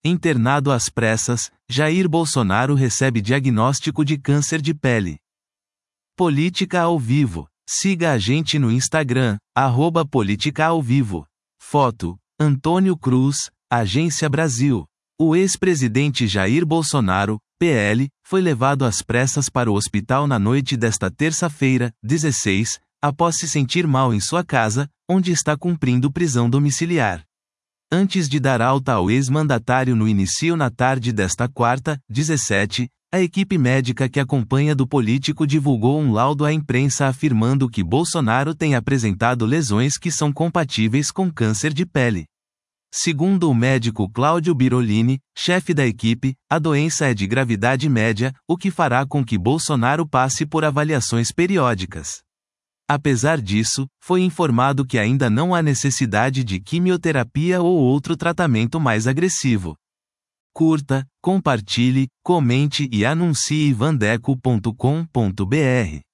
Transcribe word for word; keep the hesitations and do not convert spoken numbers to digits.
Internado às pressas, Jair Bolsonaro recebe diagnóstico de câncer de pele. Política ao vivo. Siga a gente no Instagram, arroba Política ao Vivo. Foto: Antônio Cruz, Agência Brasil. O ex-presidente Jair Bolsonaro, P L, foi levado às pressas para o hospital na noite desta terça-feira, dezesseis, após se sentir mal em sua casa, onde está cumprindo prisão domiciliar. Antes de dar alta ao ex-mandatário no início na tarde desta quarta, dezessete, a equipe médica que acompanha do político divulgou um laudo à imprensa afirmando que Bolsonaro tem apresentado lesões que são compatíveis com câncer de pele. Segundo o médico Cláudio Birolini, chefe da equipe, a doença é de gravidade média, o que fará com que Bolsonaro passe por avaliações periódicas. Apesar disso, foi informado que ainda não há necessidade de quimioterapia ou outro tratamento mais agressivo. Curta, compartilhe, comente e anuncie vandeco ponto com ponto br.